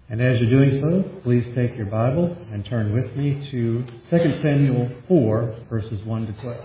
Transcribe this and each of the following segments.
And as you're doing so, please take your Bible and turn with me to 2 Samuel 4, verses 1 to 12.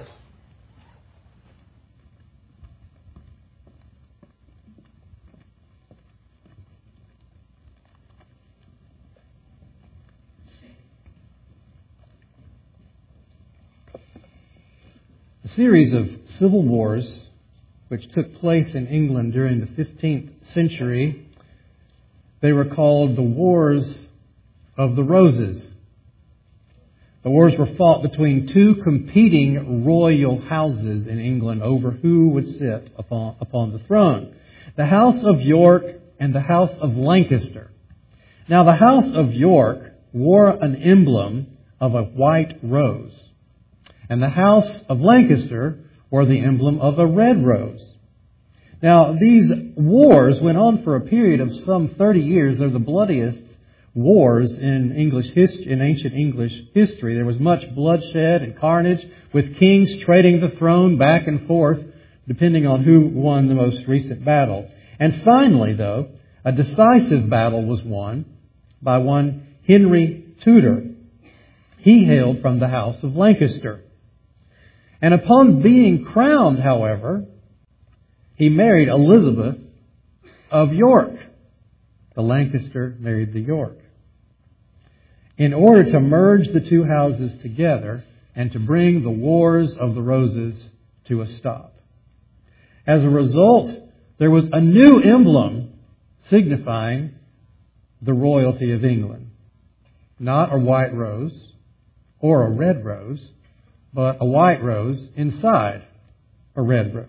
A series of civil wars which took place in England during the 15th century, they were called the Wars of the Roses. The wars were fought between two competing royal houses in England over who would sit upon the throne. The House of York and the House of Lancaster. Now, the House of York wore an emblem of a white rose, and the House of Lancaster wore the emblem of a red rose. Now, these wars went on for a period of some 30 years. They're the bloodiest wars in ancient English history. There was much bloodshed and carnage, with kings trading the throne back and forth, depending on who won the most recent battle. And finally, though, a decisive battle was won by one Henry Tudor. He hailed from the House of Lancaster. And upon being crowned, however, he married Elizabeth of York. The Lancaster married the York, in order to merge the two houses together and to bring the Wars of the Roses to a stop. As a result, there was a new emblem signifying the royalty of England. Not a white rose or a red rose, but a white rose inside a red rose.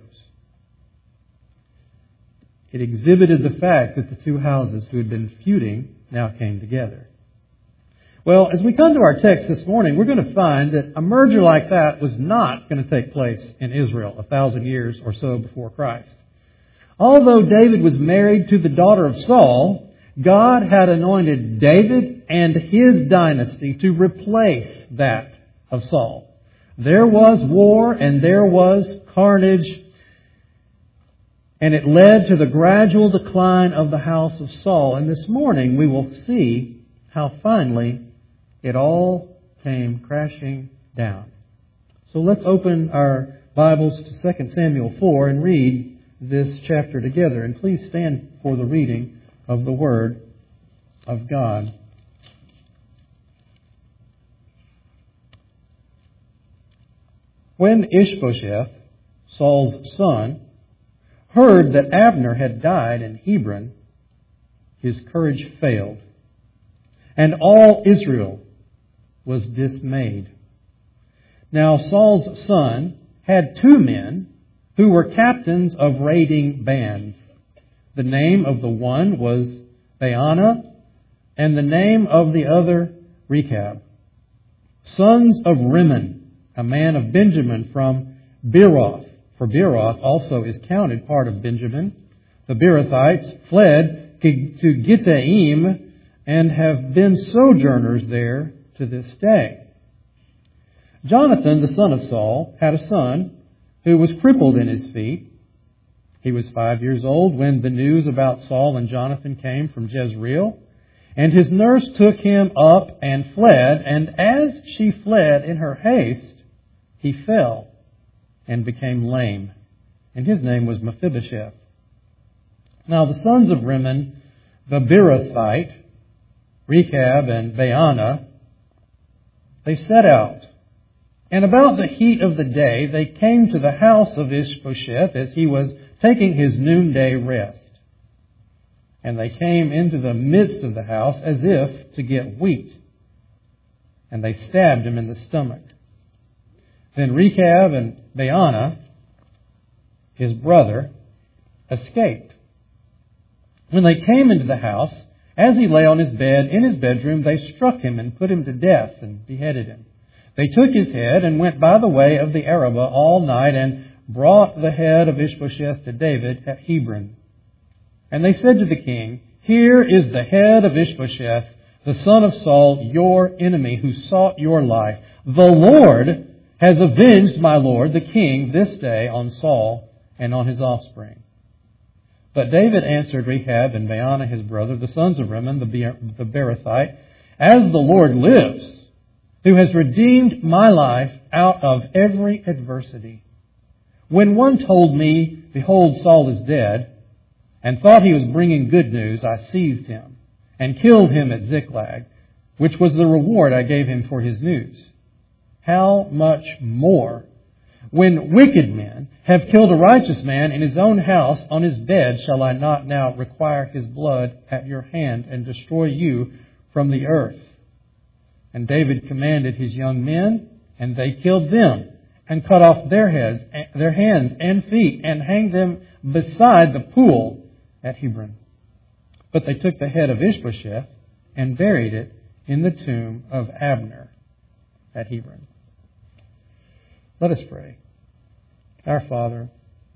It exhibited the fact that the two houses who had been feuding now came together. Well, as we come to our text this morning, we're going to find that a merger like that was not going to take place in Israel 1,000 years or so before Christ. Although David was married to the daughter of Saul, God had anointed David and his dynasty to replace that of Saul. There was war and there was carnage, and it led to the gradual decline of the house of Saul. And this morning we will see how finally it all came crashing down. So let's open our Bibles to 2 Samuel 4 and read this chapter together. And please stand for the reading of the Word of God. When Ishbosheth, Saul's son, heard that Abner had died in Hebron, his courage failed, and all Israel was dismayed. Now Saul's son had two men who were captains of raiding bands. The name of the one was Baanah, and the name of the other Rechab, sons of Rimmon, a man of Benjamin from Beeroth. For Beeroth also is counted part of Benjamin. The Beerothites fled to Gittaim and have been sojourners there to this day. Jonathan, the son of Saul, had a son who was crippled in his feet. He was 5 years old when the news about Saul and Jonathan came from Jezreel. And his nurse took him up and fled. And as she fled in her haste, he fell and became lame. And his name was Mephibosheth. Now the sons of Rimmon, the Beerothite, Rechab and Baanah, they set out. And about the heat of the day, they came to the house of Ishbosheth as he was taking his noonday rest. And they came into the midst of the house as if to get wheat. And they stabbed him in the stomach. Then Rechab and Baanah, his brother, escaped. When they came into the house, as he lay on his bed in his bedroom, they struck him and put him to death and beheaded him. They took his head and went by the way of the Arabah all night and brought the head of Ishbosheth to David at Hebron. And they said to the king, "Here is the head of Ishbosheth, the son of Saul, your enemy, who sought your life. The Lord has avenged my lord the king this day on Saul and on his offspring." But David answered Rechab and Baanah his brother, the sons of Rimmon, the Beerothite, As the Lord lives, who has redeemed my life out of every adversity. When one told me, Behold, Saul is dead, and thought he was bringing good news, I seized him and killed him at Ziklag, which was the reward I gave him for his news. How much more, when wicked men have killed a righteous man in his own house on his bed, shall I not now require his blood at your hand and destroy you from the earth? And David commanded his young men, and they killed them, and cut off their hands and feet, and hanged them beside the pool at Hebron. But they took the head of Ishbosheth and buried it in the tomb of Abner at Hebron. Let us pray. Our Father,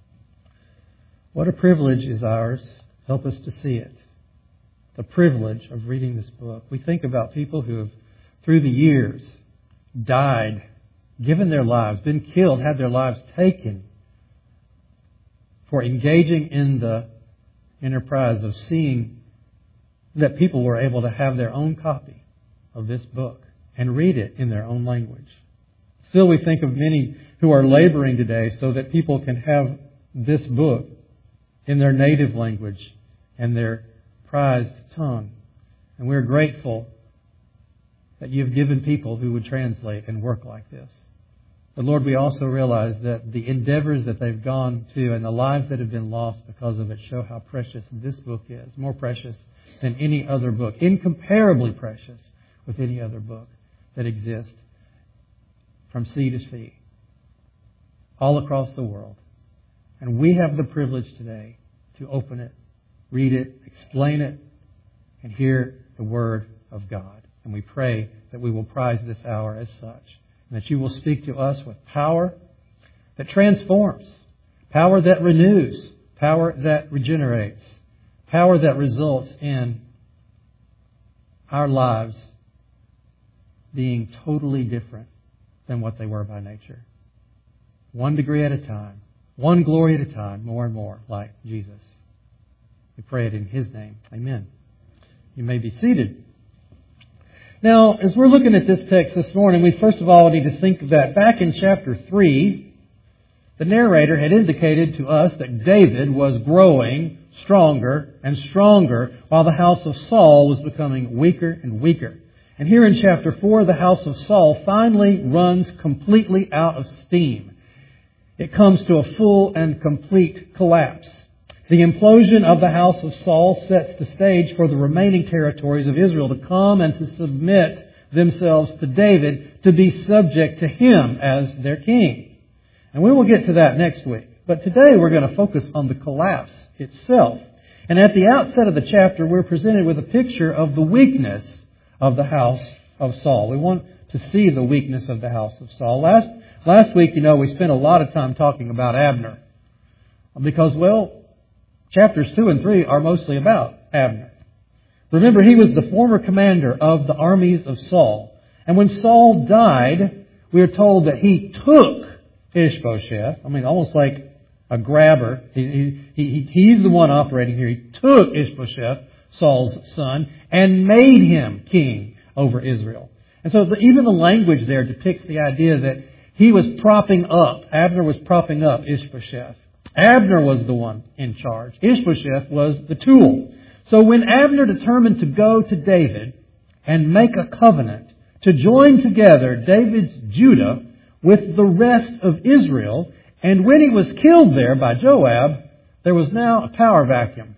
what a privilege is ours. Help us to see it. The privilege of reading this book. We think about people who have, through the years, died, given their lives, been killed, had their lives taken for engaging in the enterprise of seeing that people were able to have their own copy of this book and read it in their own language. Still, we think of many who are laboring today so that people can have this book in their native language and their prized tongue. And we're grateful that you've given people who would translate and work like this. But Lord, we also realize that the endeavors that they've gone to and the lives that have been lost because of it show how precious this book is. More precious than any other book. Incomparably precious with any other book that exists from sea to sea, all across the world. And we have the privilege today to open it, read it, explain it, and hear the Word of God. And we pray that we will prize this hour as such, and that you will speak to us with power that transforms, power that renews, power that regenerates, power that results in our lives being totally different than what they were by nature. 1 degree at a time, 1 glory at a time, more and more like Jesus. We pray it in His name. Amen. You may be seated. Now, as we're looking at this text this morning, we first of all need to think that back in chapter 3, the narrator had indicated to us that David was growing stronger and stronger while the house of Saul was becoming weaker and weaker. And here in chapter 4, the house of Saul finally runs completely out of steam. It comes to a full and complete collapse. The implosion of the house of Saul sets the stage for the remaining territories of Israel to come and to submit themselves to David, to be subject to him as their king. And we will get to that next week. But today we're going to focus on the collapse itself. And at the outset of the chapter, we're presented with a picture of the weakness of the house of Saul. We want to see the weakness of the house of Saul. Last week, we spent a lot of time talking about Abner. Because, chapters 2 and 3 are mostly about Abner. Remember, he was the former commander of the armies of Saul. And when Saul died, we are told that he took Ishbosheth, almost like a grabber. He's the one operating here. He took Ishbosheth, Saul's son, and made him king over Israel. And so even the language there depicts the idea that he was Abner was propping up Ishbosheth. Abner was the one in charge. Ishbosheth was the tool. So when Abner determined to go to David and make a covenant to join together David's Judah with the rest of Israel, and when he was killed there by Joab, there was now a power vacuum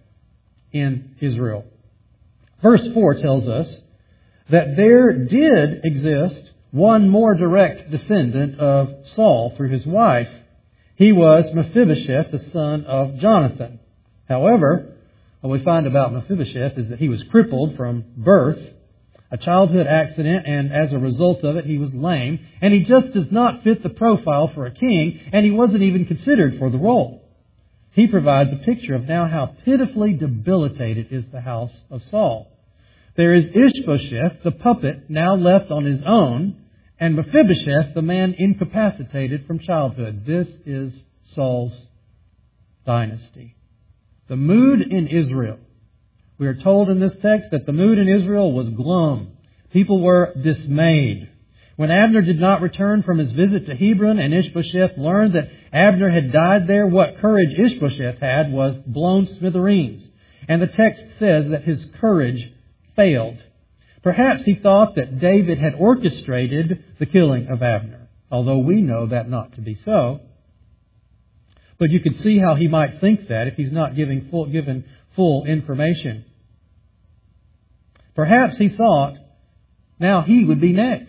in Israel. Verse 4 tells us that there did exist one more direct descendant of Saul through his wife. He was Mephibosheth, the son of Jonathan. However, what we find about Mephibosheth is that he was crippled from birth, a childhood accident, and as a result of it, he was lame. And he just does not fit the profile for a king, and he wasn't even considered for the role. He provides a picture of now how pitifully debilitated is the house of Saul. There is Ishbosheth, the puppet, now left on his own, and Mephibosheth, the man incapacitated from childhood. This is Saul's dynasty. The mood in Israel. We are told in this text that the mood in Israel was glum. People were dismayed. When Abner did not return from his visit to Hebron and Ishbosheth learned that Abner had died there, what courage Ishbosheth had was blown smithereens. And the text says that his courage failed. Perhaps he thought that David had orchestrated the killing of Abner, although we know that not to be so. But you could see how he might think that if he's not given full information. Perhaps he thought now he would be next.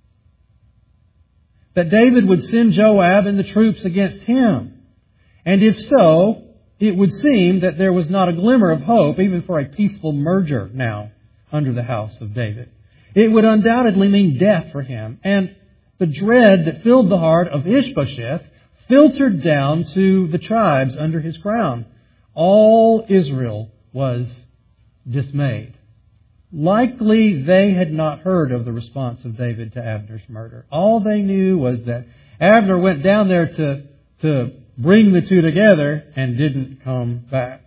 That David would send Joab and the troops against him. And if so, it would seem that there was not a glimmer of hope even for a peaceful merger now under the house of David. It would undoubtedly mean death for him. And the dread that filled the heart of Ishbosheth filtered down to the tribes under his crown. All Israel was dismayed. Likely they had not heard of the response of David to Abner's murder. All they knew was that Abner went down there to bring the two together and didn't come back.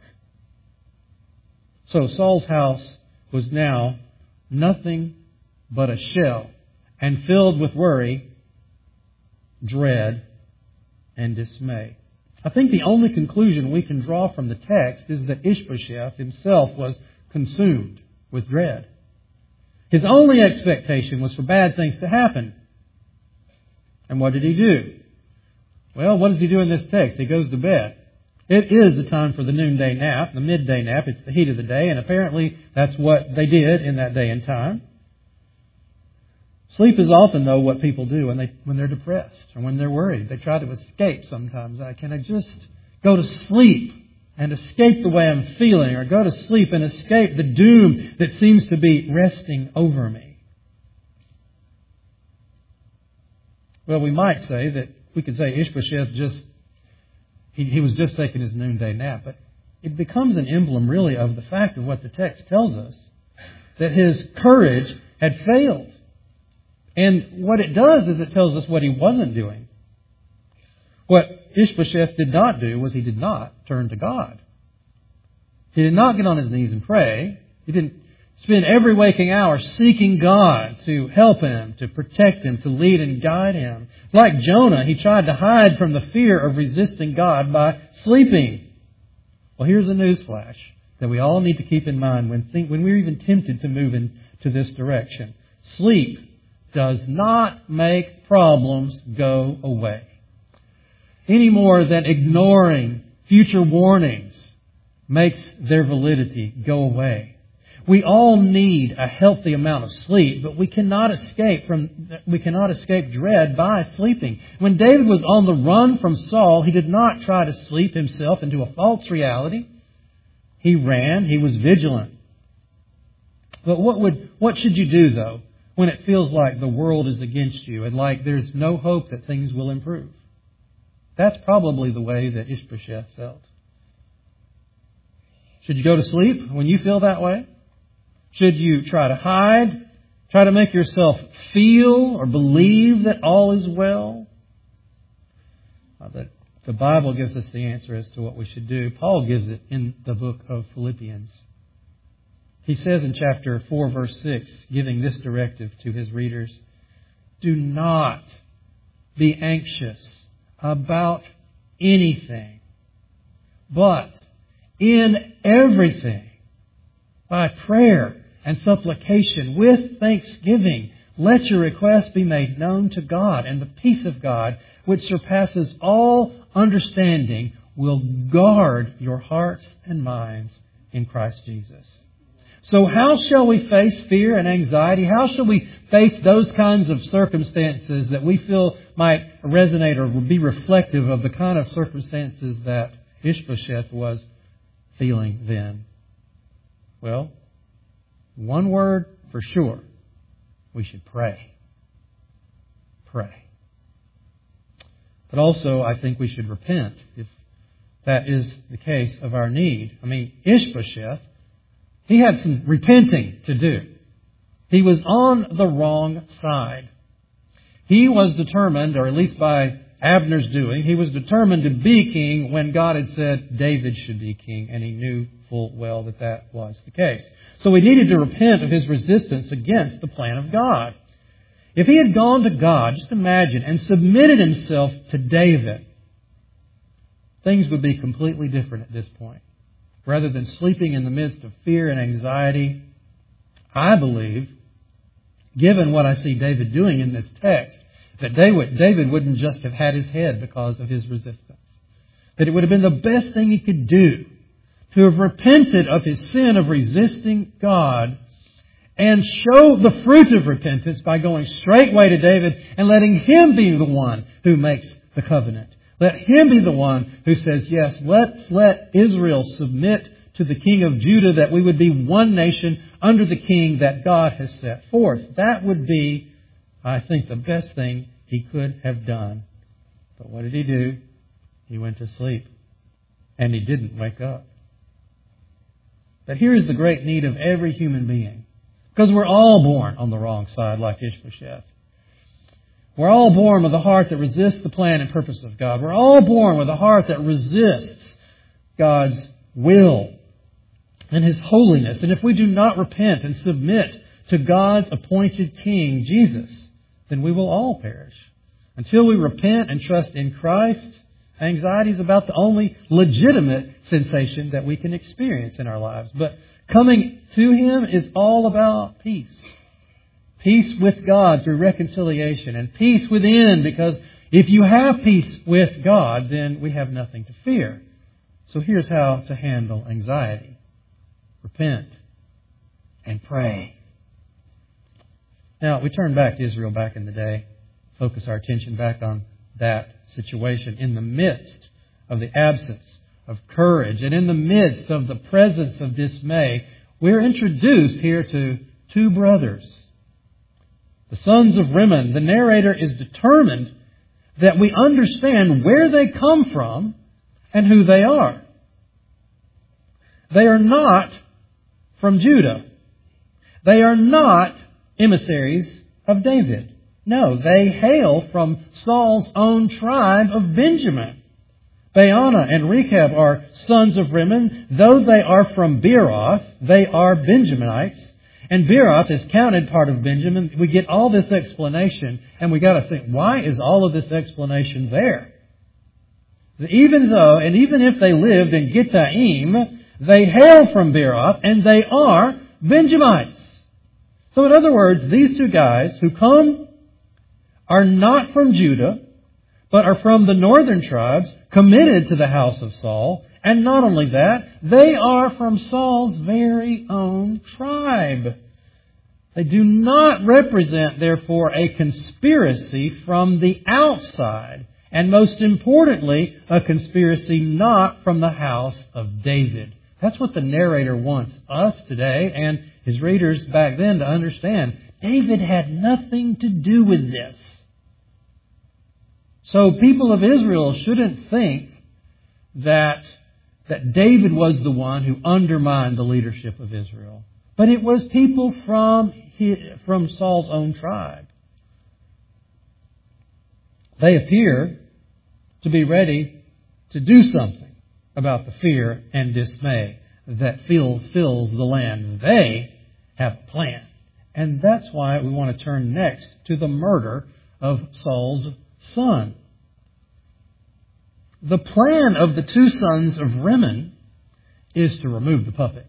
So Saul's house was now nothing but a shell and filled with worry, dread, and dismay. I think the only conclusion we can draw from the text is that Ishbosheth himself was consumed with dread. His only expectation was for bad things to happen. And what did he do? Well, what does he do in this text? He goes to bed. It is the time for the noonday nap, the midday nap. It's the heat of the day, and apparently that's what they did in that day and time. Sleep is often, though, what people do when they're depressed or when they're worried. They try to escape sometimes. Can I just go to sleep and escape the way I'm feeling, or go to sleep and escape the doom that seems to be resting over me? Well, we might say that we could say Ishbosheth he was just taking his noonday nap, but it becomes an emblem really of the fact of what the text tells us, that his courage had failed. And what it does is it tells us what he wasn't doing. What Ishbosheth did not do was he did not turn to God. He did not get on his knees and pray. He didn't spend every waking hour seeking God to help him, to protect him, to lead and guide him. Like Jonah, he tried to hide from the fear of resisting God by sleeping. Well, here's a newsflash that we all need to keep in mind when we're even tempted to move into this direction. Sleep does not make problems go away, any more than ignoring future warnings makes their validity go away. We all need a healthy amount of sleep, but we cannot escape dread by sleeping. When David was on the run from Saul, he did not try to sleep himself into a false reality. He ran, he was vigilant. But what should you do, though, when it feels like the world is against you and like there's no hope that things will improve? That's probably the way that Ishbosheth felt. Should you go to sleep when you feel that way? Should you try to hide? Try to make yourself feel or believe that all is well? The Bible gives us the answer as to what we should do. Paul gives it in the book of Philippians. He says in chapter 4, verse 6, giving this directive to his readers, do not be anxious about anything, but in everything, by prayer and supplication with thanksgiving, let your requests be made known to God, and the peace of God, which surpasses all understanding, will guard your hearts and minds in Christ Jesus. So how shall we face fear and anxiety? How shall we face those kinds of circumstances that we feel might resonate or be reflective of the kind of circumstances that Ishbosheth was feeling then? Well, one word for sure. We should pray. Pray. But also, I think we should repent if that is the case of our need. Ishbosheth, he had some repenting to do. He was on the wrong side. He was determined, or at least by Abner's doing. He was determined to be king when God had said David should be king, and he knew full well that that was the case. So he needed to repent of his resistance against the plan of God. If he had gone to God, just imagine, and submitted himself to David, things would be completely different at this point. Rather than sleeping in the midst of fear and anxiety, I believe, given what I see David doing in this text, that David wouldn't just have had his head because of his resistance. That it would have been the best thing he could do to have repented of his sin of resisting God and show the fruit of repentance by going straightway to David and letting him be the one who makes the covenant. Let him be the one who says, yes, let's let Israel submit to the king of Judah, that we would be one nation under the king that God has set forth. That would be, I think, the best thing he could have done. But what did he do? He went to sleep. And he didn't wake up. But here's the great need of every human being. Because we're all born on the wrong side like Ishbosheth. We're all born with a heart that resists the plan and purpose of God. We're all born with a heart that resists God's will and His holiness. And if we do not repent and submit to God's appointed King, Jesus, then we will all perish. Until we repent and trust in Christ, anxiety is about the only legitimate sensation that we can experience in our lives. But coming to Him is all about peace. Peace with God through reconciliation, and peace within, because if you have peace with God, then we have nothing to fear. So here's how to handle anxiety. Repent and pray. Now, we turn back to Israel back in the day, focus our attention back on that situation. In the midst of the absence of courage and in the midst of the presence of dismay, we're introduced here to two brothers, the sons of Rimmon. The narrator is determined that we understand where they come from and who they are. They are not from Judah. They are not emissaries of David. No, they hail from Saul's own tribe of Benjamin. Baana and Rechab are sons of Rimmon. Though they are from Beeroth, they are Benjaminites. And Beeroth is counted part of Benjamin. We get all this explanation, and we got to think, why is all of this explanation there? Even if they lived in Gittaim, they hail from Beeroth, and they are Benjamites. So in other words, these two guys who come are not from Judah, but are from the northern tribes, committed to the house of Saul. And not only that, they are from Saul's very own tribe. They do not represent, therefore, a conspiracy from the outside. And most importantly, a conspiracy not from the house of David. That's what the narrator wants us today and his readers back then to understand. David had nothing to do with this. So people of Israel shouldn't think that David was the one who undermined the leadership of Israel. But it was people from Saul's own tribe. They appear to be ready to do something about the fear and dismay that fills the land. They have a plan. And that's why we want to turn next to the murder of Saul's son. The plan of the two sons of Rimmon is to remove the puppet.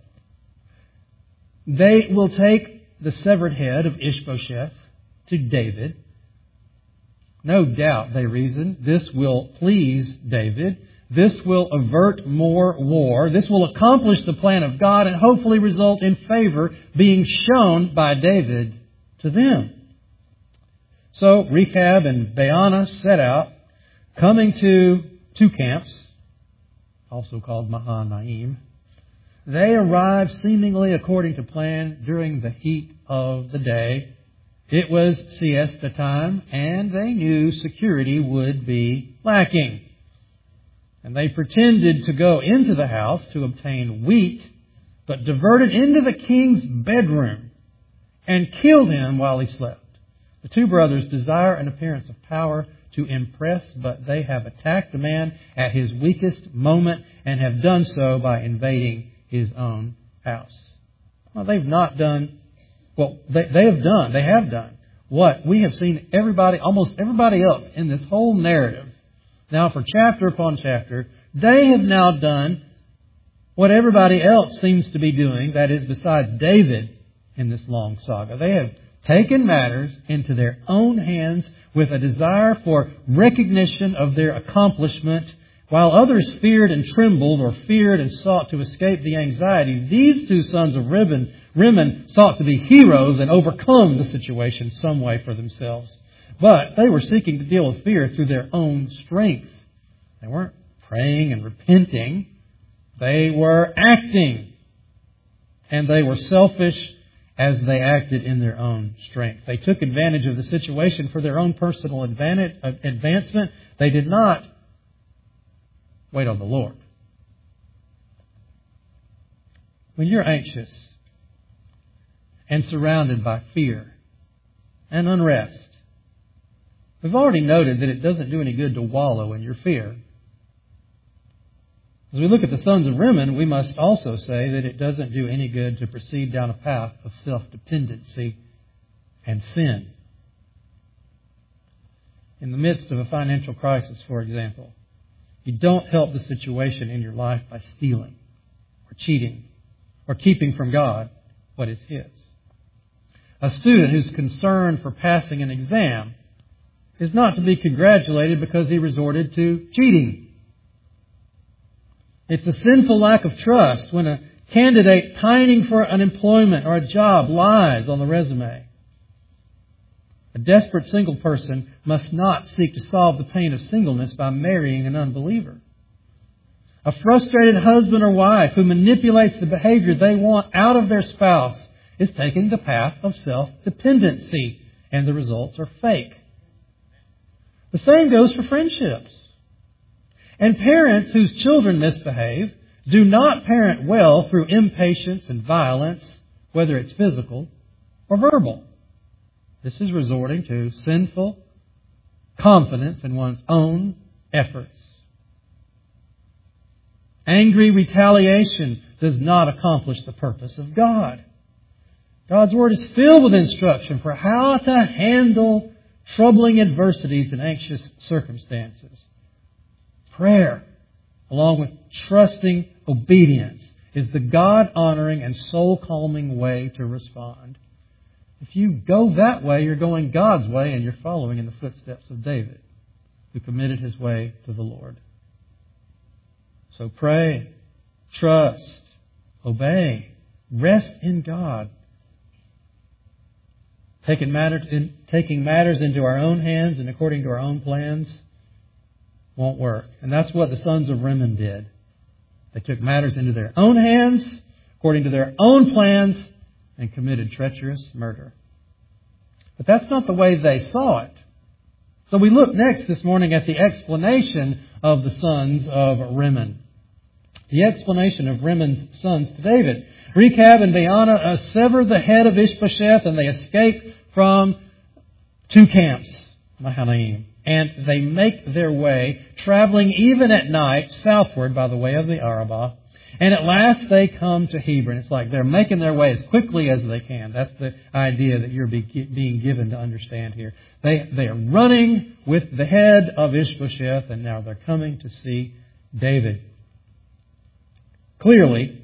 They will take the severed head of Ishbosheth to David. No doubt, they reason, this will please David. This will avert more war. This will accomplish the plan of God and hopefully result in favor being shown by David to them. So Rechab and Baana set out, coming to two camps, also called Mahanaim. They arrived seemingly according to plan during the heat of the day. It was siesta time, and they knew security would be lacking. And they pretended to go into the house to obtain wheat, but diverted into the king's bedroom and killed him while he slept. The two brothers desire an appearance of power to impress, but they have attacked the man at his weakest moment and have done so by invading his own house. Well, they've not done what they have done. They have done what we have seen almost everybody else in this whole narrative. Now, for chapter upon chapter, they have now done what everybody else seems to be doing, that is, besides David in this long saga. They have taken matters into their own hands with a desire for recognition of their accomplishment. While others feared and trembled, or feared and sought to escape the anxiety, these two sons of Rimmon sought to be heroes and overcome the situation some way for themselves. But they were seeking to deal with fear through their own strength. They weren't praying and repenting. They were acting. And they were selfish as they acted in their own strength. They took advantage of the situation for their own personal advancement. They did not wait on the Lord. When you're anxious and surrounded by fear and unrest, we've already noted that it doesn't do any good to wallow in your fear. As we look at the sons of Rimmon, we must also say that it doesn't do any good to proceed down a path of self-dependency and sin. In the midst of a financial crisis, for example, you don't help the situation in your life by stealing or cheating or keeping from God what is His. A student who's concerned for passing an exam is not to be congratulated because he resorted to cheating. It's a sinful lack of trust when a candidate pining for an employment or a job lies on the resume. A desperate single person must not seek to solve the pain of singleness by marrying an unbeliever. A frustrated husband or wife who manipulates the behavior they want out of their spouse is taking the path of self-dependency, and the results are fake. The same goes for friendships. And parents whose children misbehave do not parent well through impatience and violence, whether it's physical or verbal. This is resorting to sinful confidence in one's own efforts. Angry retaliation does not accomplish the purpose of God. God's Word is filled with instruction for how to handle troubling adversities and anxious circumstances. Prayer, along with trusting obedience, is the God-honoring and soul-calming way to respond. If you go that way, you're going God's way, and you're following in the footsteps of David, who committed his way to the Lord. So pray, trust, obey, rest in God. Taking matters into our own hands and according to our own plans won't work. And that's what the sons of Rimmon did. They took matters into their own hands, according to their own plans, and committed treacherous murder. But that's not the way they saw it. So we look next this morning at the explanation of the sons of Rimmon. The explanation of Rimmon's sons to David. Rechab and Baanah sever the head of Ishbosheth, and they escape from two camps, Mahanaim. And they make their way, traveling even at night, southward by the way of the Arabah. And at last they come to Hebron. It's like they're making their way as quickly as they can. That's the idea that you're being given to understand here. They are running with the head of Ishbosheth, and now they're coming to see David. Clearly,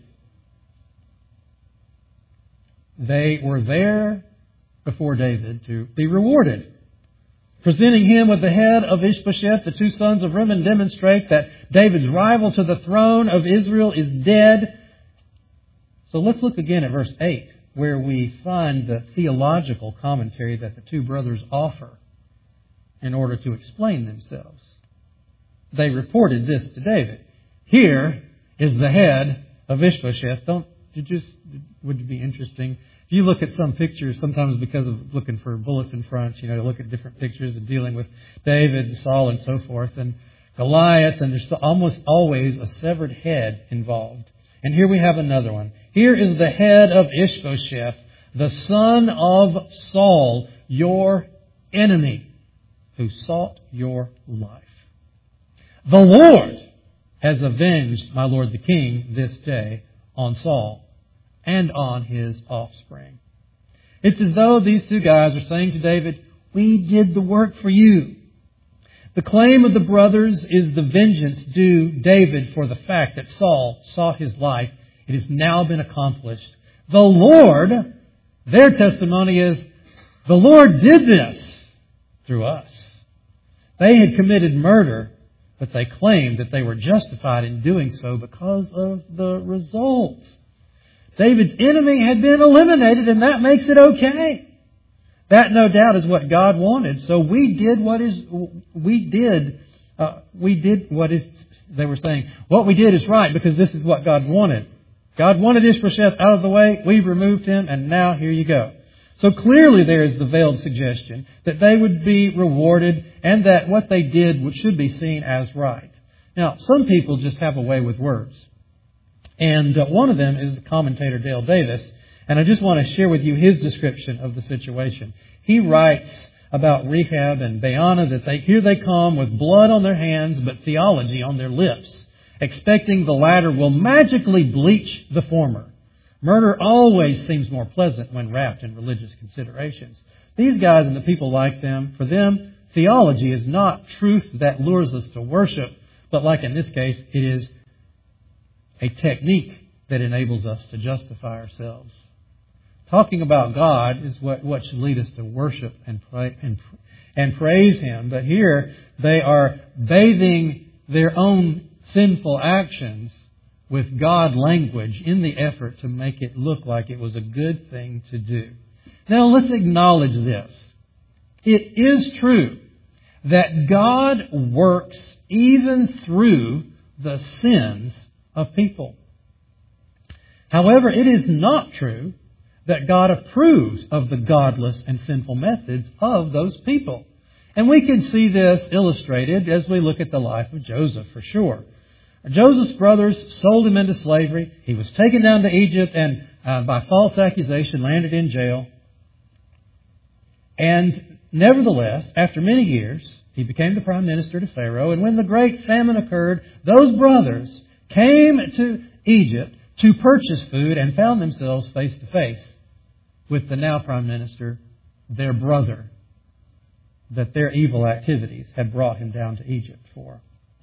they were there before David to be rewarded. Presenting him with the head of Ishbosheth, the two sons of Rimmon demonstrate that David's rival to the throne of Israel is dead. So let's look again at verse 8, where we find the theological commentary that the two brothers offer in order to explain themselves. They reported this to David. Here is the head of Ishbosheth. Would it be interesting? If you look at some pictures, sometimes because of looking for bulletin fronts, you look at different pictures and dealing with David and Saul and so forth, and Goliath, and there's almost always a severed head involved. And here we have another one. Here is the head of Ishbosheth, the son of Saul, your enemy. who sought your life. The Lord has avenged my lord the king this day on Saul and on his offspring. It's as though these two guys are saying to David, we did the work for you. The claim of the brothers is the vengeance due David for the fact that Saul sought his life. It has now been accomplished. The Lord, their testimony is, the Lord did this through us. They had committed murder, but they claimed that they were justified in doing so because of the result. David's enemy had been eliminated, and that makes it okay. That, no doubt, is what God wanted. So they were saying, what we did is right because this is what God wanted. God wanted Ishbosheth out of the way. We've removed him, and now here you go. So clearly there is the veiled suggestion that they would be rewarded and that what they did should be seen as right. Now, some people just have a way with words. And one of them is the commentator Dale Davis. And I just want to share with you his description of the situation. He writes about Rechab and Baanah that here they come with blood on their hands but theology on their lips, expecting the latter will magically bleach the former. Murder always seems more pleasant when wrapped in religious considerations. These guys and the people like them, for them, theology is not truth that lures us to worship, but like in this case, it is a technique that enables us to justify ourselves. Talking about God is what should lead us to worship and pray and praise Him. But here they are bathing their own sinful actions with God language in the effort to make it look like it was a good thing to do. Now let's acknowledge this. It is true that God works even through the sins of people. However, it is not true that God approves of the godless and sinful methods of those people. And we can see this illustrated as we look at the life of Joseph for sure. Joseph's brothers sold him into slavery. He was taken down to Egypt and by false accusation landed in jail. And nevertheless, after many years, he became the prime minister to Pharaoh. And when the great famine occurred, those brothers came to Egypt to purchase food and found themselves face to face with the now prime minister, their brother, that their evil activities had brought him down to Egypt for.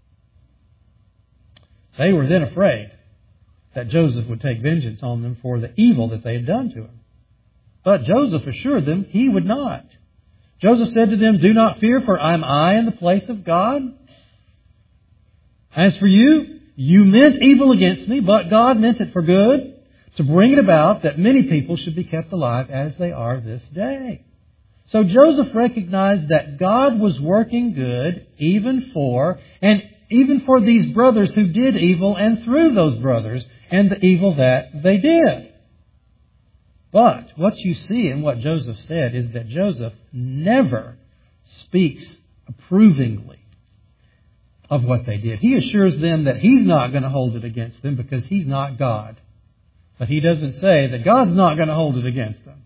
They were then afraid that Joseph would take vengeance on them for the evil that they had done to him. But Joseph assured them he would not. Joseph said to them, "Do not fear, for am I in the place of God? As for you, you meant evil against me, but God meant it for good, to bring it about that many people should be kept alive as they are this day." So Joseph recognized that God was working good even for these brothers who did evil and through those brothers and the evil that they did. But what you see in what Joseph said is that Joseph never speaks approvingly of what they did. He assures them that he's not going to hold it against them because he's not God. But he doesn't say that God's not going to hold it against them.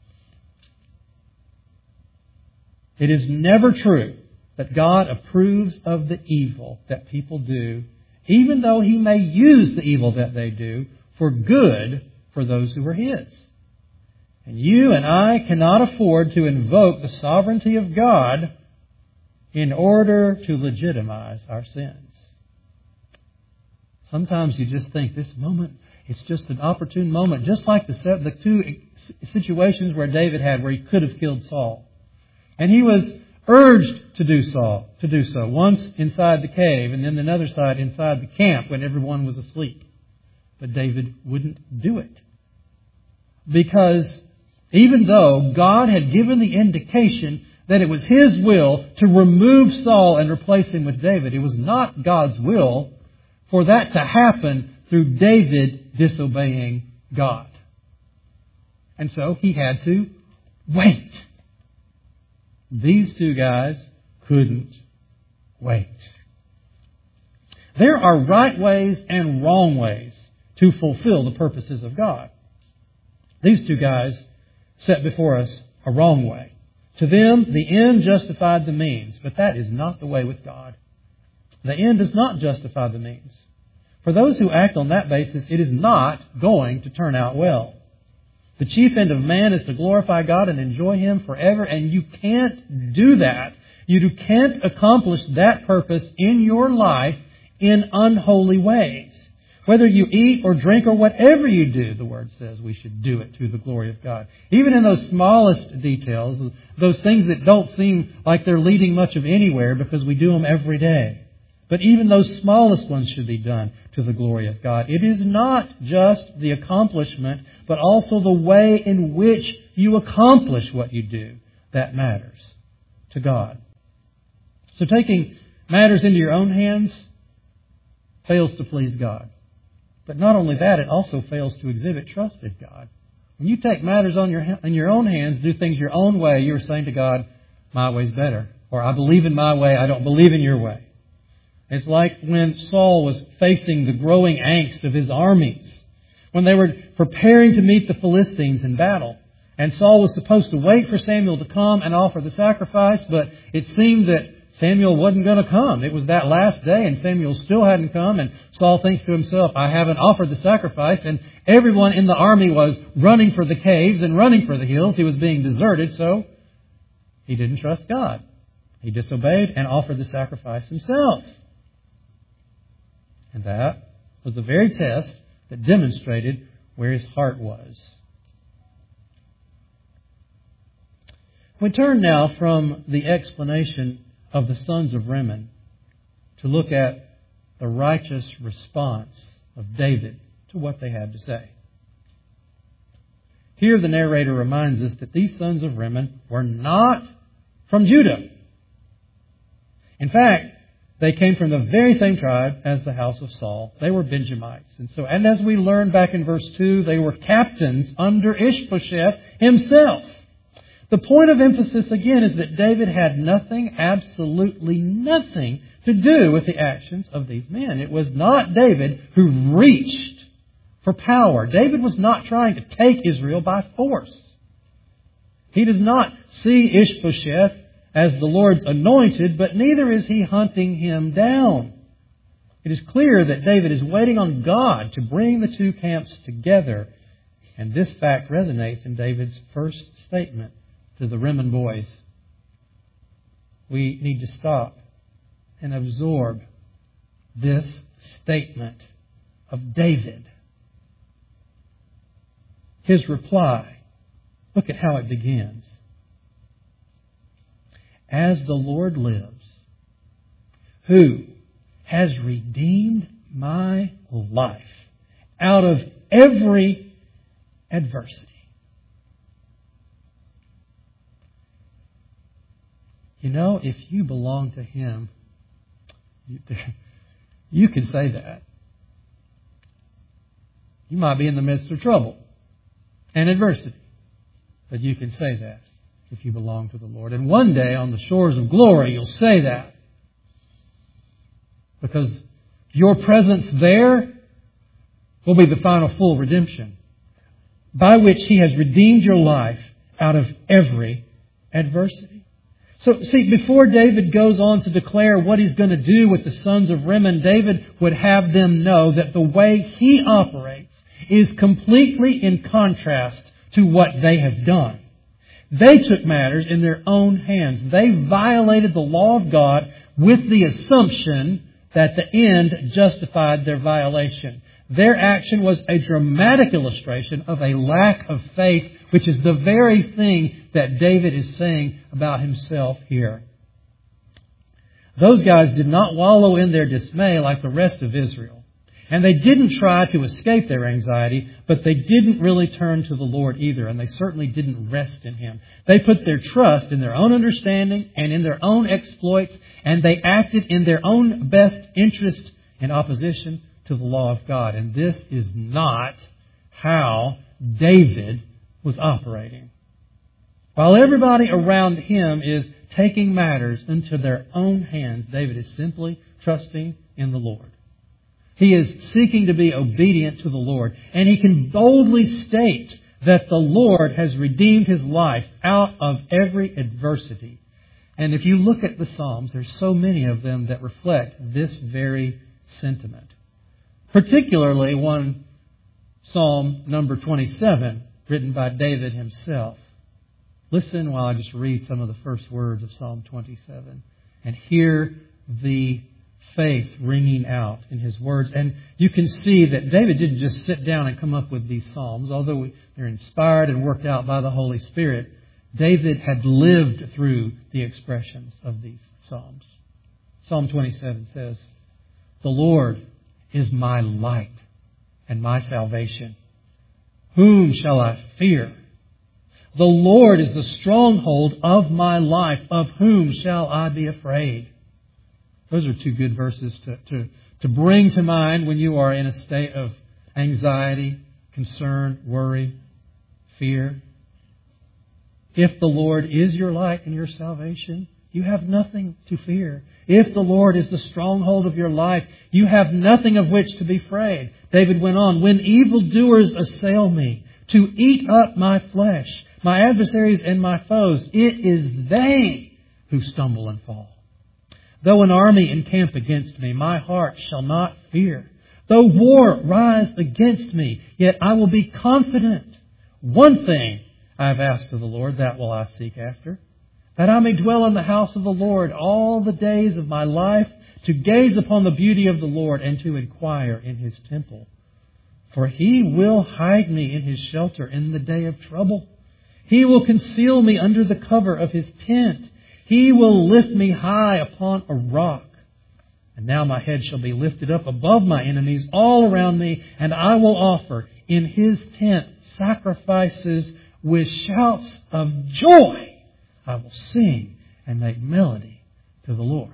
It is never true that God approves of the evil that people do, even though He may use the evil that they do for good for those who are His. And you and I cannot afford to invoke the sovereignty of God in order to legitimize our sins. Sometimes you just think this moment, it's just an opportune moment, just like the two situations where David had where he could have killed Saul. And he was urged to do so. Once inside the cave and then another side inside the camp when everyone was asleep. But David wouldn't do it. Because even though God had given the indication that it was His will to remove Saul and replace him with David, it was not God's will for that to happen through David disobeying God. And so he had to wait. These two guys couldn't wait. There are right ways and wrong ways to fulfill the purposes of God. These two guys set before us a wrong way. To them, the end justified the means, but that is not the way with God. The end does not justify the means. For those who act on that basis, it is not going to turn out well. The chief end of man is to glorify God and enjoy Him forever, and you can't do that. You can't accomplish that purpose in your life in unholy ways. Whether you eat or drink or whatever you do, the Word says we should do it to the glory of God. Even in those smallest details, those things that don't seem like they're leading much of anywhere because we do them every day. But even those smallest ones should be done to the glory of God. It is not just the accomplishment, but also the way in which you accomplish what you do that matters to God. So taking matters into your own hands fails to please God. But not only that, it also fails to exhibit trust in God. When you take matters in your own hands, do things your own way, you're saying to God, my way's better. Or I believe in my way, I don't believe in your way. It's like when Saul was facing the growing angst of his armies, when they were preparing to meet the Philistines in battle. And Saul was supposed to wait for Samuel to come and offer the sacrifice, but it seemed that Samuel wasn't going to come. It was that last day and Samuel still hadn't come, and Saul thinks to himself, I haven't offered the sacrifice, and everyone in the army was running for the caves and running for the hills. He was being deserted, so he didn't trust God. He disobeyed and offered the sacrifice himself. And that was the very test that demonstrated where his heart was. We turn now from the explanation of the sons of Rimmon to look at the righteous response of David to what they had to say. Here the narrator reminds us that these sons of Rimmon were not from Judah. In fact, they came from the very same tribe as the house of Saul. They were Benjamites. And as we learned back in verse 2, they were captains under Ishbosheth himself. The point of emphasis again is that David had nothing, absolutely nothing, to do with the actions of these men. It was not David who reached for power. David was not trying to take Israel by force. He does not see Ishbosheth as the Lord's anointed, but neither is he hunting him down. It is clear that David is waiting on God to bring the two camps together. And this fact resonates in David's first statement to the Rimmon boys. We need to stop and absorb this statement of David. His reply, look at how it begins. As the Lord lives, who has redeemed my life out of every adversity. You know, if you belong to Him, you can say that. You might be in the midst of trouble and adversity, but you can say that if you belong to the Lord. And one day on the shores of glory, you'll say that. Because your presence there will be the final full redemption by which He has redeemed your life out of every adversity. So, see, before David goes on to declare what he's going to do with the sons of Rimmon, David would have them know that the way he operates is completely in contrast to what they have done. They took matters in their own hands. They violated the law of God with the assumption that the end justified their violation. Their action was a dramatic illustration of a lack of faith, which is the very thing that David is saying about himself here. Those guys did not wallow in their dismay like the rest of Israel. And they didn't try to escape their anxiety, but they didn't really turn to the Lord either, and they certainly didn't rest in Him. They put their trust in their own understanding and in their own exploits, and they acted in their own best interest in opposition to the law of God. And this is not how David was operating. While everybody around him is taking matters into their own hands, David is simply trusting in the Lord. He is seeking to be obedient to the Lord. And he can boldly state that the Lord has redeemed his life out of every adversity. And if you look at the Psalms, there's so many of them that reflect this very sentiment. Particularly one Psalm number 27, written by David himself. Listen while I just read some of the first words of Psalm 27 and hear the faith ringing out in his words. And you can see that David didn't just sit down and come up with these Psalms. Although they're inspired and worked out by the Holy Spirit, David had lived through the expressions of these Psalms. Psalm 27 says, "The Lord is my light and my salvation. Whom shall I fear? The Lord is the stronghold of my life. Of whom shall I be afraid?" Those are two good verses to bring to mind when you are in a state of anxiety, concern, worry, fear. If the Lord is your light and your salvation, you have nothing to fear. If the Lord is the stronghold of your life, you have nothing of which to be afraid. David went on, "When evildoers assail me to eat up my flesh, my adversaries and my foes, it is they who stumble and fall. Though an army encamp against me, my heart shall not fear. Though war rise against me, yet I will be confident. One thing I have asked of the Lord, that will I seek after, that I may dwell in the house of the Lord all the days of my life, to gaze upon the beauty of the Lord and to inquire in His temple. For He will hide me in His shelter in the day of trouble. He will conceal me under the cover of His tent. He will lift me high upon a rock. And now my head shall be lifted up above my enemies all around me, and I will offer in His tent sacrifices with shouts of joy. I will sing and make melody to the Lord.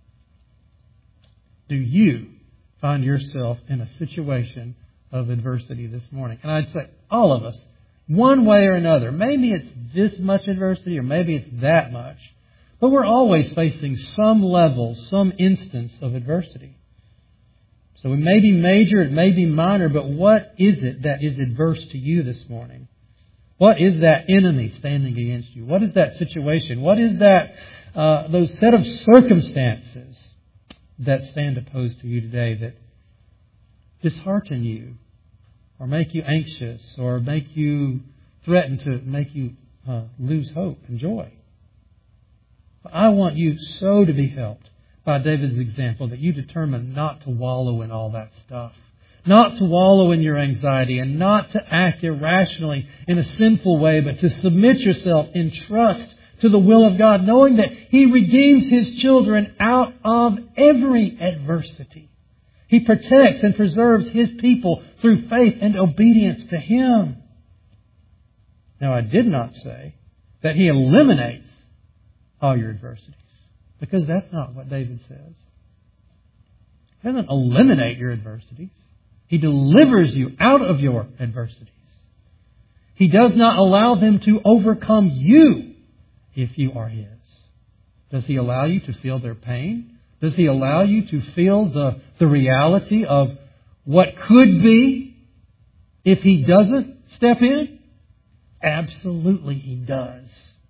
Do you find yourself in a situation of adversity this morning? And I'd say all of us, one way or another. Maybe it's this much adversity or maybe it's that much. But we're always facing some level, some instance of adversity. So it may be major, it may be minor, but what is it that is adverse to you this morning? What is that enemy standing against you? What is that situation? What is that those set of circumstances that stand opposed to you today that dishearten you or make you anxious or make you threaten to make you lose hope and joy? I want you so to be helped by David's example that you determine not to wallow in all that stuff. Not to wallow in your anxiety and not to act irrationally in a sinful way, but to submit yourself in trust to the will of God, knowing that He redeems His children out of every adversity. He protects and preserves His people through faith and obedience to Him. Now, I did not say that He eliminates all your adversities, because that's not what David says. He doesn't eliminate your adversities. He delivers you out of your adversities. He does not allow them to overcome you if you are His. Does He allow you to feel their pain? Does He allow you to feel the reality of what could be if He doesn't step in? Absolutely He does.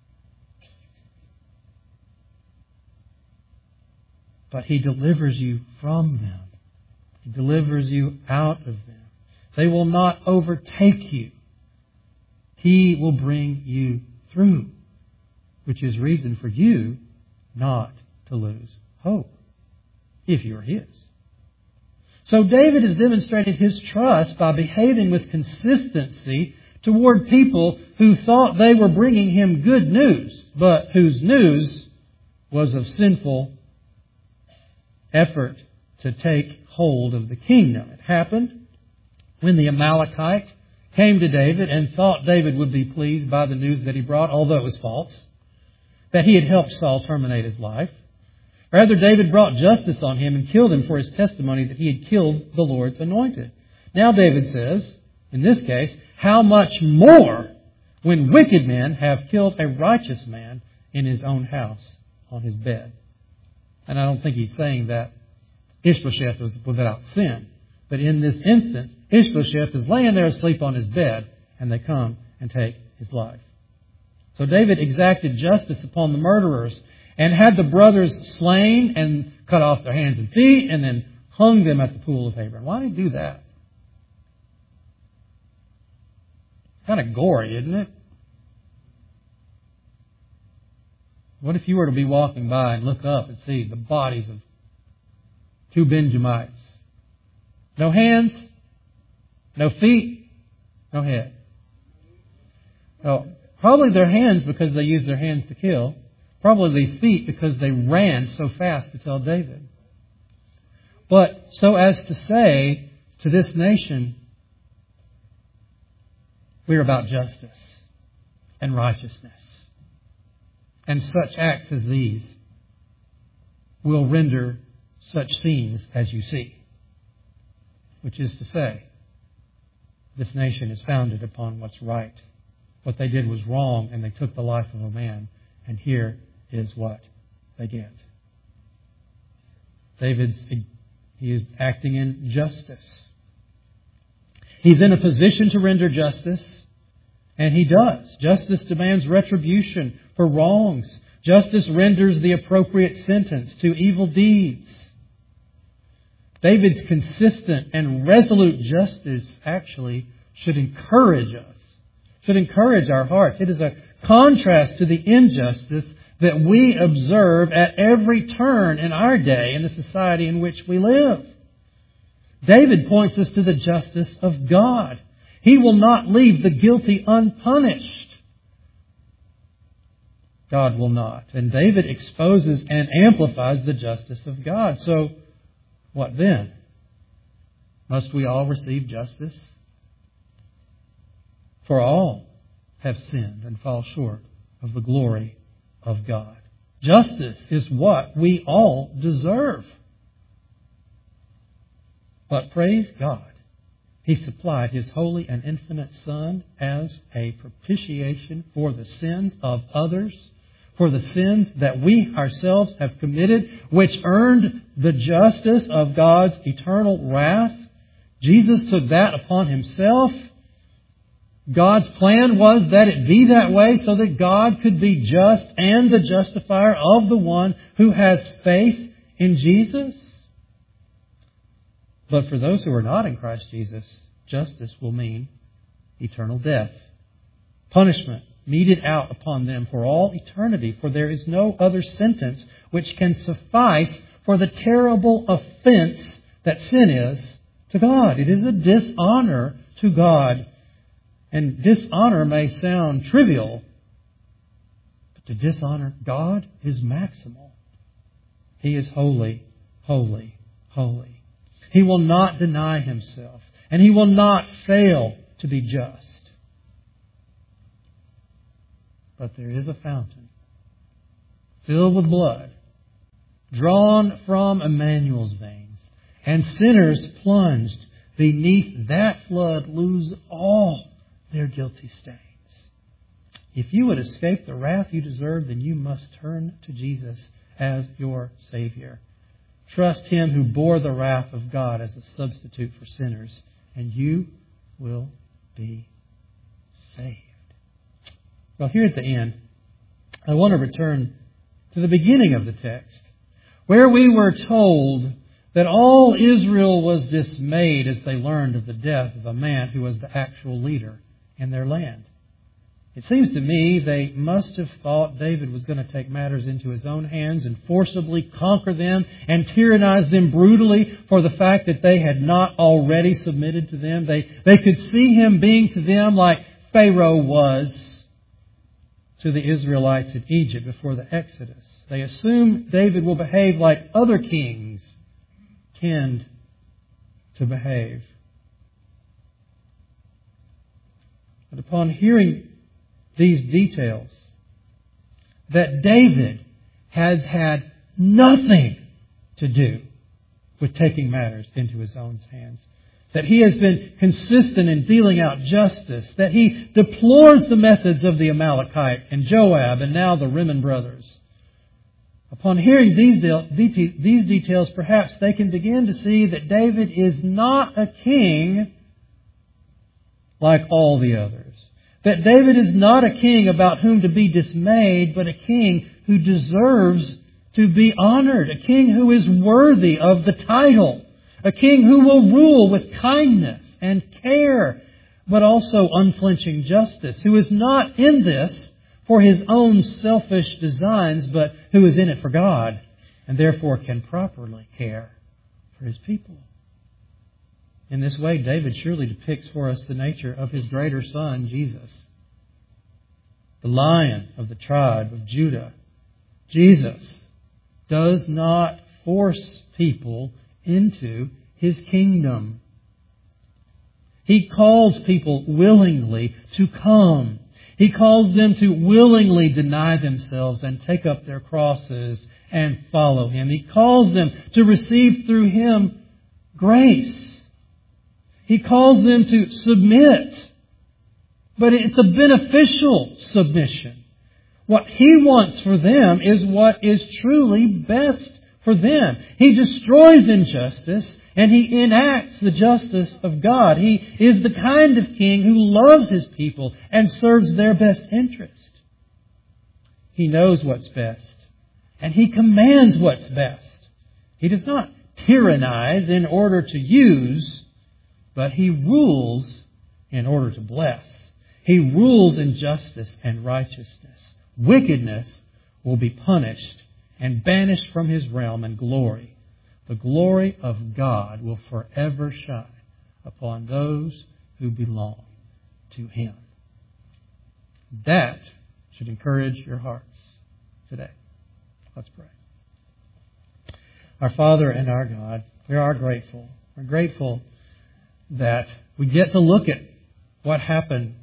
But He delivers you from them. He delivers you out of them. They will not overtake you. He will bring you through, which is reason for you not to lose hope, if you're His. So David has demonstrated his trust by behaving with consistency toward people who thought they were bringing him good news, but whose news was of sinful effort to take hold of the kingdom. It happened when the Amalekite came to David and thought David would be pleased by the news that he brought, although it was false, that he had helped Saul terminate his life. Rather, David brought justice on him and killed him for his testimony that he had killed the Lord's anointed. Now David says, in this case, how much more when wicked men have killed a righteous man in his own house on his bed. And I don't think he's saying that Ishbosheth was without sin. But in this instance, Ishbosheth is laying there asleep on his bed, and they come and take his life. So David exacted justice upon the murderers and had the brothers slain and cut off their hands and feet and then hung them at the pool of Hebron. Why did he do that? It's kind of gory, isn't it? What if you were to be walking by and look up and see the bodies of two Benjamites? No hands, no feet, no head. Well, probably their hands because they used their hands to kill. Probably their feet because they ran so fast to tell David. But so as to say to this nation, we're about justice and righteousness. And such acts as these will render such scenes as you see. Which is to say, this nation is founded upon what's right. What they did was wrong, and they took the life of a man. And here is what they get. He is acting in justice. He's in a position to render justice, and he does. Justice demands retribution for wrongs. Justice renders the appropriate sentence to evil deeds. David's consistent and resolute justice actually should encourage us, should encourage our hearts. It is a contrast to the injustice that we observe at every turn in our day in the society in which we live. David points us to the justice of God. He will not leave the guilty unpunished. God will not. And David exposes and amplifies the justice of God. So, what then? Must we all receive justice? For all have sinned and fall short of the glory of God. Justice is what we all deserve. But praise God, He supplied His holy and infinite Son as a propitiation for the sins of others, for the sins that we ourselves have committed, which earned the justice of God's eternal wrath. Jesus took that upon Himself. God's plan was that it be that way so that God could be just and the justifier of the one who has faith in Jesus. But for those who are not in Christ Jesus, justice will mean eternal death. Punishment meted out upon them for all eternity, for there is no other sentence which can suffice for the terrible offense that sin is to God. It is a dishonor to God. And dishonor may sound trivial, but to dishonor God is maximal. He is holy, holy, holy. He will not deny Himself, and He will not fail to be just. But there is a fountain filled with blood, drawn from Emmanuel's veins, and sinners plunged beneath that flood lose all their guilty stains. If you would escape the wrath you deserve, then you must turn to Jesus as your Savior. Trust Him who bore the wrath of God as a substitute for sinners, and you will be saved. Well, here at the end, I want to return to the beginning of the text, where we were told that all Israel was dismayed as they learned of the death of a man who was the actual leader in their land. It seems to me they must have thought David was going to take matters into his own hands and forcibly conquer them and tyrannize them brutally for the fact that they had not already submitted to them. They could see him being to them like Pharaoh was to the Israelites in Egypt before the Exodus. They assume David will behave like other kings tend to behave. But upon hearing these details, that David has had nothing to do with taking matters into his own hands, that he has been consistent in dealing out justice, that he deplores the methods of the Amalekite and Joab and now the Rimmon brothers. Upon hearing these details, perhaps they can begin to see that David is not a king like all the others. That David is not a king about whom to be dismayed, but a king who deserves to be honored, a king who is worthy of the title, a king who will rule with kindness and care, but also unflinching justice, who is not in this for his own selfish designs, but who is in it for God, and therefore can properly care for His people. In this way, David surely depicts for us the nature of his greater Son, Jesus, the Lion of the tribe of Judah. Jesus does not force people into His kingdom. He calls people willingly to come. He calls them to willingly deny themselves and take up their crosses and follow Him. He calls them to receive through Him grace. He calls them to submit. But it's a beneficial submission. What He wants for them is what is truly best for them. He destroys injustice and He enacts the justice of God. He is the kind of king who loves His people and serves their best interest. He knows what's best, and He commands what's best. He does not tyrannize in order to use, but He rules in order to bless. He rules in justice and righteousness. Wickedness will be punished and banished from His realm, and glory, the glory of God, will forever shine upon those who belong to Him. That should encourage your hearts today. Let's pray. Our Father and our God, we are grateful. We're grateful that we get to look at what happened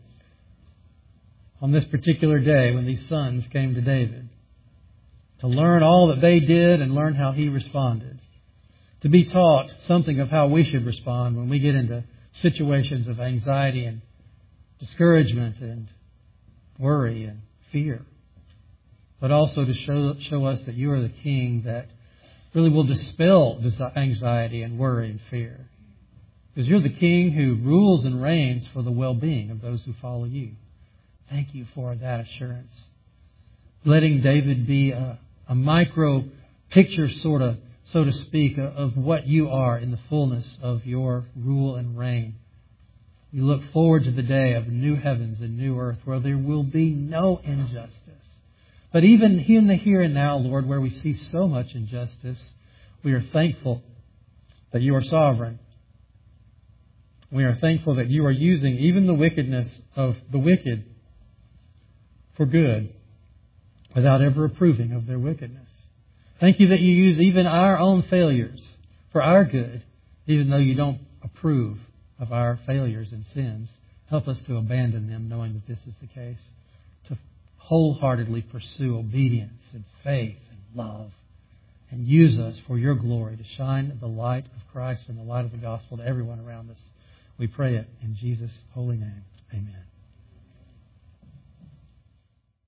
on this particular day when these sons came to David, to learn all that they did and learn how he responded, to be taught something of how we should respond when we get into situations of anxiety and discouragement and worry and fear, but also to show us that You are the King that really will dispel this anxiety and worry and fear. Because You're the King who rules and reigns for the well-being of those who follow You. Thank You for that assurance. Letting David be a micro picture, so to speak, of what You are in the fullness of Your rule and reign. We look forward to the day of new heavens and new earth where there will be no injustice. But even in the here and now, Lord, where we see so much injustice, we are thankful that You are sovereign. We are thankful that You are using even the wickedness of the wicked for good, without ever approving of their wickedness. Thank You that You use even our own failures for our good, even though You don't approve of our failures and sins. Help us to abandon them, knowing that this is the case, to wholeheartedly pursue obedience and faith and love, and use us for Your glory to shine the light of Christ and the light of the gospel to everyone around us. We pray it in Jesus' holy name. Amen.